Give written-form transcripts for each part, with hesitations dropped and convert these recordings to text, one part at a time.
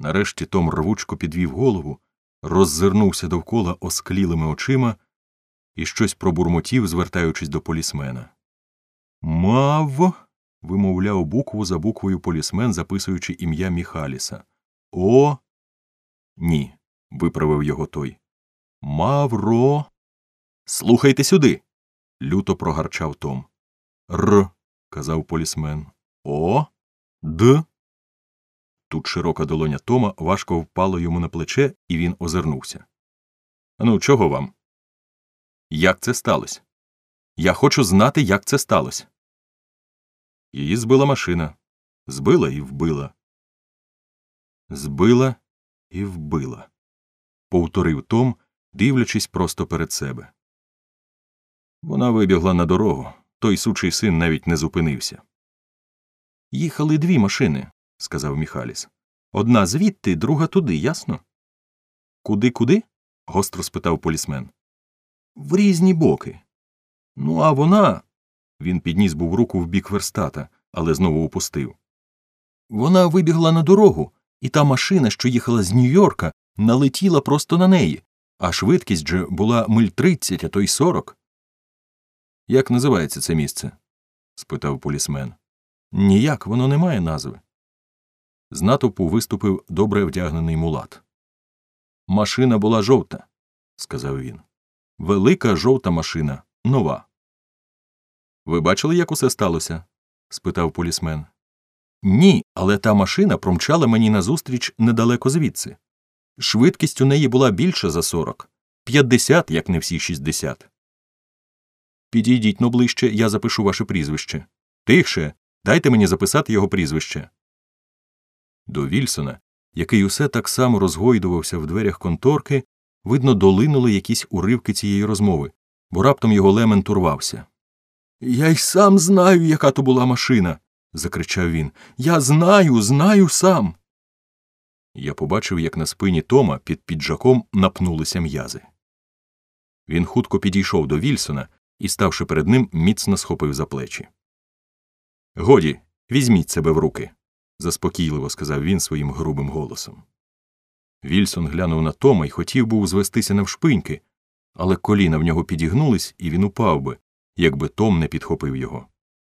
Нарешті Том рвучко підвів голову, роззирнувся довкола осклілими очима і щось пробурмотів, звертаючись до полісмена. «Мав», – вимовляв букву за буквою полісмен, записуючи ім'я Міхаліса. «О». «Ні», – виправив його той. «Мавро». «Слухайте сюди», – люто прогарчав Том. «Р», – казав полісмен. «О», «Д». Тут широка долоня Тома важко впала йому на плече, і він озирнувся. «Ну, чого вам? Як це сталося? Я хочу знати, як це сталося». «Її збила машина. Збила і вбила». «Збила і вбила», – повторив Том, дивлячись просто перед себе. Вона вибігла на дорогу. Той сучий син навіть не зупинився. «Їхали дві машини», – сказав Міхаліс. «Одна звідти, друга туди, ясно?» «Куди-куди?» – гостро спитав полісмен. «В різні боки. Ну, а вона…» Він підніс був руку в бік верстата, але знову опустив. «Вона вибігла на дорогу, і та машина, що їхала з Нью-Йорка, налетіла просто на неї, а швидкість же була миль 30, а то й 40. «Як називається це місце?» – спитав полісмен. «Ніяк, воно не має назви». З натовпу виступив добре вдягнений мулат. «Машина була жовта», – сказав він. «Велика жовта машина, нова». «Ви бачили, як усе сталося?» – спитав полісмен. «Ні, але та машина промчала мені назустріч недалеко звідси. Швидкість у неї була більша за 40. 50, як не всі 60. «Підійдіть-но ближче, я запишу ваше прізвище». «Тихше! Дайте мені записати його прізвище». До Вільсона, який усе так само розгойдувався в дверях конторки, видно, долинули якісь уривки цієї розмови, бо раптом його лемент урвався. «Я й сам знаю, яка то була машина!» – закричав він. «Я знаю сам!» Я побачив, як на спині Тома під піджаком напнулися м'язи. Він хутко підійшов до Вільсона і, ставши перед ним, міцно схопив за плечі. «Годі, візьміть себе в руки», – заспокійливо сказав він своїм грубим голосом. Вільсон глянув на Тома й хотів був звестися навшпиньки, але коліна в нього підігнулись, і він упав би, якби Том не підхопив його.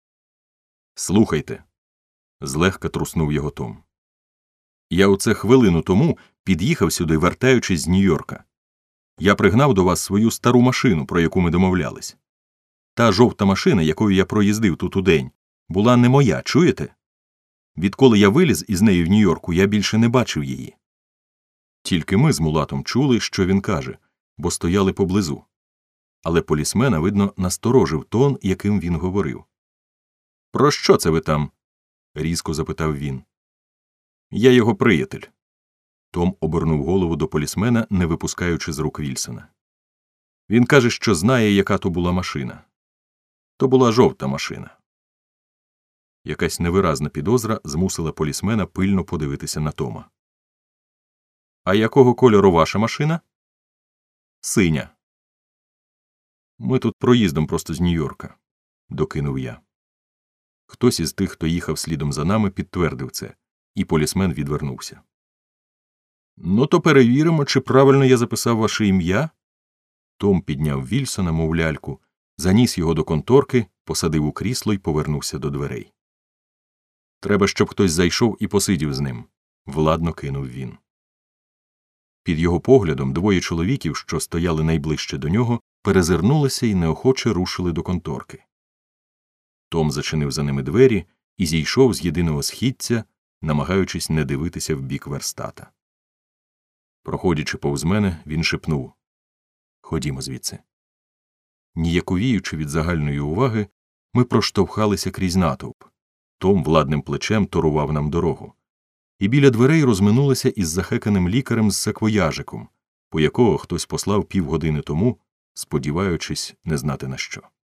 «Слухайте», – злегка труснув його Том. «Я оце хвилину тому під'їхав сюди, вертаючись з Нью-Йорка. Я пригнав до вас свою стару машину, про яку ми домовлялись. Та жовта машина, якою я проїздив тут удень, була не моя, чуєте? Відколи я виліз із нею в Нью-Йорку, я більше не бачив її». Тільки ми з мулатом чули, що він каже, бо стояли поблизу. Але полісмена, видно, насторожив тон, яким він говорив. «Про що це ви там?» – різко запитав він. «Я його приятель». Том обернув голову до полісмена, не випускаючи з рук Вільсона. «Він каже, що знає, яка то була машина. То була жовта машина». Якась невиразна підозра змусила полісмена пильно подивитися на Тома. «А якого кольору ваша машина?» «Синя». «Ми тут проїздом просто з Нью-Йорка», – докинув я. Хтось із тих, хто їхав слідом за нами, підтвердив це, і полісмен відвернувся. «Ну, то перевіримо, чи правильно я записав ваше ім'я?» Том підняв Вільсона, мов ляльку, заніс його до конторки, посадив у крісло й повернувся до дверей. «Треба, щоб хтось зайшов і посидів з ним», – владно кинув він. Під його поглядом двоє чоловіків, що стояли найближче до нього, перезирнулися і неохоче рушили до конторки. Том зачинив за ними двері і зійшов з єдиного східця, намагаючись не дивитися в бік верстата. Проходячи повз мене, він шепнув: «Ходімо звідси». Ніяковіючи від загальної уваги, ми проштовхалися крізь натовп. Том владним плечем торував нам дорогу. І біля дверей розминулися із захеканим лікарем з саквояжиком, по якого хтось послав півгодини тому, сподіваючись не знати на що.